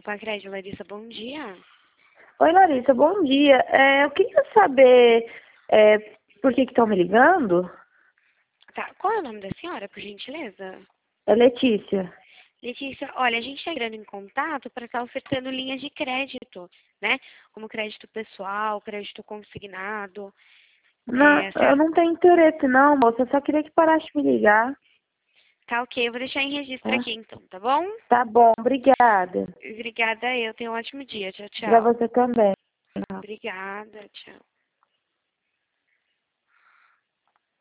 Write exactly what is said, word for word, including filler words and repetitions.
Opa, Crédito, Larissa, bom dia. Oi, Larissa, bom dia. É, eu queria saber é, por que que estão me ligando. Tá, qual é o nome da senhora, por gentileza? É Letícia. Letícia, olha, a gente está entrando em contato para estar ofertando linhas de crédito, né? Como crédito pessoal, crédito consignado. Não, É, eu cê- não tenho interesse não, moça. Eu só queria que parasse de me ligar, tá ok, eu vou deixar em registro tá? aqui então, tá bom? Tá bom, obrigada. Obrigada, eu tenho um ótimo dia. Tchau, Pra tchau. você também. Obrigada, tchau.